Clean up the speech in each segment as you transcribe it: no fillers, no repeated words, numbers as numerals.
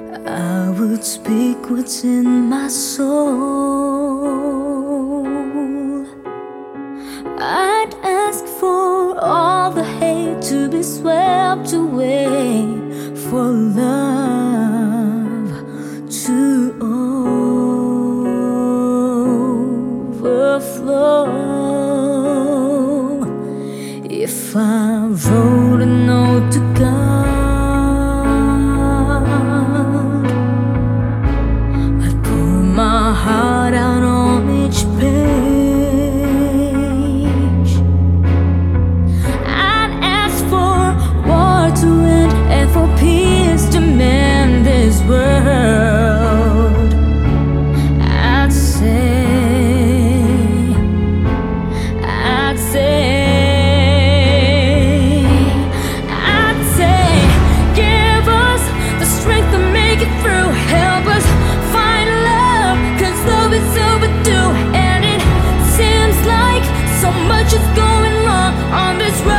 I would speak what's in my soul. I'd ask for all the hate to be swept away, for love to overflow. If I wrote a note to God, my heart out on each page. I'd ask for war to end and for peace to mend this world. I'd say, give us the strength to make it through. Help us find love, 'cause love is overdue. And it seems like so much is going wrong on this road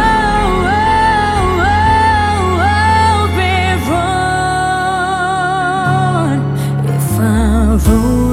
we're on. If I wrote